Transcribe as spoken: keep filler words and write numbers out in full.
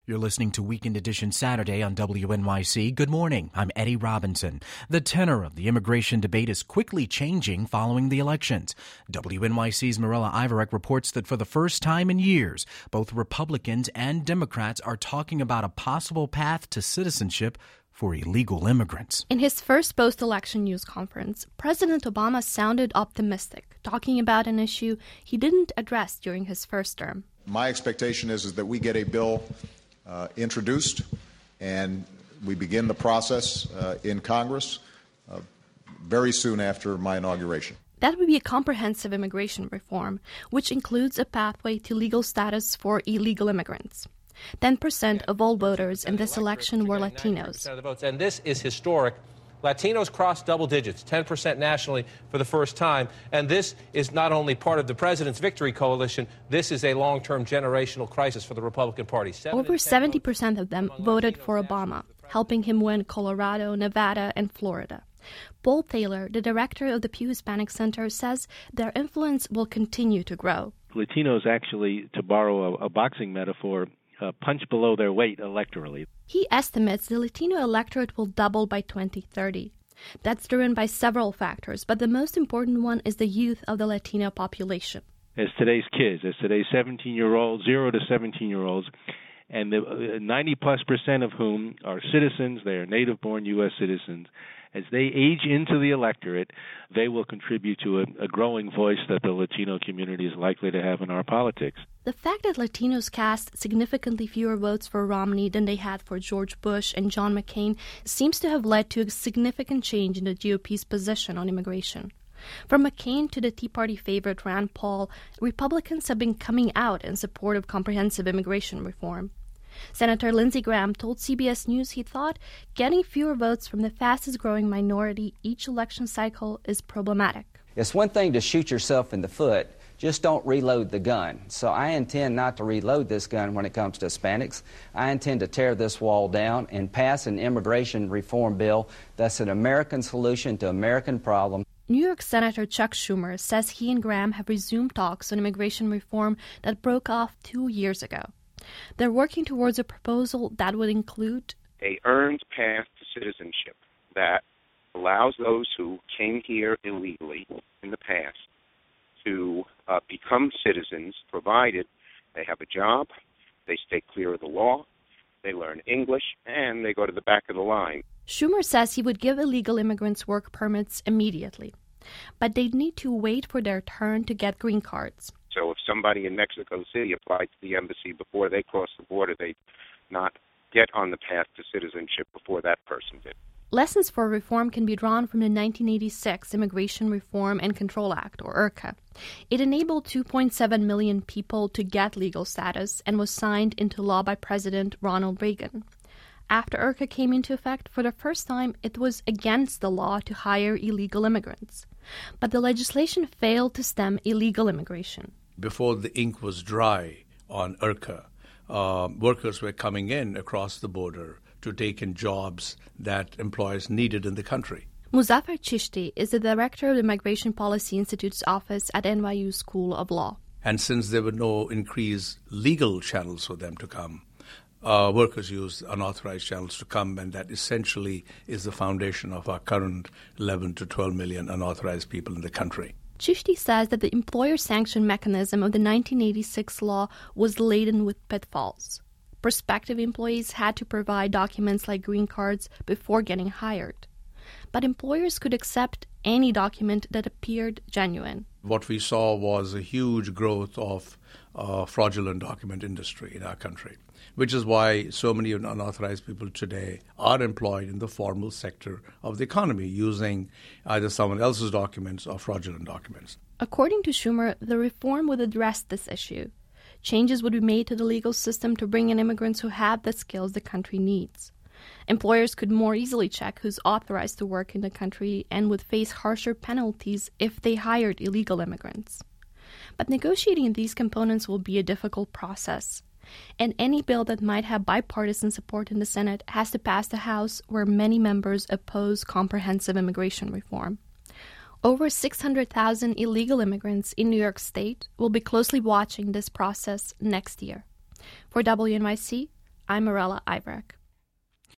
You're listening to Weekend Edition Saturday on W N Y C. Good morning. I'm Eddie Robinson. The tenor of the immigration debate is quickly changing following the elections. W N Y C's Marilla Iverek reports that for the first time in years, both Republicans and Democrats are talking about a possible path to citizenship for illegal immigrants. In his first post-election news conference, President Obama sounded optimistic, talking about an issue he didn't address during his first term. My expectation is, is that we get a bill uh, introduced and we begin the process uh, in Congress uh, very soon after my inauguration. That would be a comprehensive immigration reform, which includes a pathway to legal status for illegal immigrants. ten percent of all voters in this election were Latinos. Of the votes, and this is historic. Latinos crossed double digits, ten percent nationally for the first time. And this is not only part of the president's victory coalition, this is a long-term generational crisis for the Republican Party. Over seventy percent of them voted for Obama, helping him win Colorado, Nevada, and Florida. Paul Taylor, the director of the Pew Hispanic Center, says their influence will continue to grow. Latinos actually, to borrow a, a boxing metaphor, Uh, punch below their weight electorally. He estimates the Latino electorate will double by twenty thirty. That's driven by several factors, but the most important one is the youth of the Latino population. As today's kids, as today's seventeen-year-olds, zero to seventeen-year-olds, and the uh, ninety plus percent of whom are citizens, they are native-born U S citizens. As they age into the electorate, they will contribute to a, a growing voice that the Latino community is likely to have in our politics. The fact that Latinos cast significantly fewer votes for Romney than they had for George Bush and John McCain seems to have led to a significant change in the G O P's position on immigration. From McCain to the Tea Party favorite Rand Paul, Republicans have been coming out in support of comprehensive immigration reform. Senator Lindsey Graham told C B S News he thought getting fewer votes from the fastest-growing minority each election cycle is problematic. It's one thing to shoot yourself in the foot. Just don't reload the gun. So I intend not to reload this gun when it comes to Hispanics. I intend to tear this wall down and pass an immigration reform bill that's an American solution to American problems. New York Senator Chuck Schumer says he and Graham have resumed talks on immigration reform that broke off two years ago. They're working towards a proposal that would include a earned path to citizenship that allows those who came here illegally in the past to uh, become citizens, provided they have a job, they stay clear of the law, they learn English, and they go to the back of the line. Schumer says he would give illegal immigrants work permits immediately, but they'd need to wait for their turn to get green cards. So if somebody in Mexico City applied to the embassy before they crossed the border, they'd not get on the path to citizenship before that person did. Lessons for reform can be drawn from the nineteen eighty-six Immigration Reform and Control Act, or IRCA. It enabled two point seven million people to get legal status and was signed into law by President Ronald Reagan. After IRCA came into effect, for the first time, it was against the law to hire illegal immigrants. But the legislation failed to stem illegal immigration. Before the ink was dry on IRCA, uh, workers were coming in across the border to take in jobs that employers needed in the country. Muzaffar Chishti is the director of the Migration Policy Institute's office at N Y U School of Law. And since there were no increased legal channels for them to come, uh, workers used unauthorized channels to come, and that essentially is the foundation of our current eleven to twelve million unauthorized people in the country. Chishti says that the employer sanction mechanism of the nineteen eighty-six law was laden with pitfalls. Prospective employees had to provide documents like green cards before getting hired. But employers could accept any document that appeared genuine. What we saw was a huge growth of uh, fraudulent document industry in our country, which is why so many unauthorized people today are employed in the formal sector of the economy using either someone else's documents or fraudulent documents. According to Schumer, the reform would address this issue. Changes would be made to the legal system to bring in immigrants who have the skills the country needs. Employers could more easily check who's authorized to work in the country and would face harsher penalties if they hired illegal immigrants. But negotiating these components will be a difficult process. And any bill that might have bipartisan support in the Senate has to pass the House, where many members oppose comprehensive immigration reform. Over six hundred thousand illegal immigrants in New York State will be closely watching this process next year. For W N Y C, I'm Marella Iverek.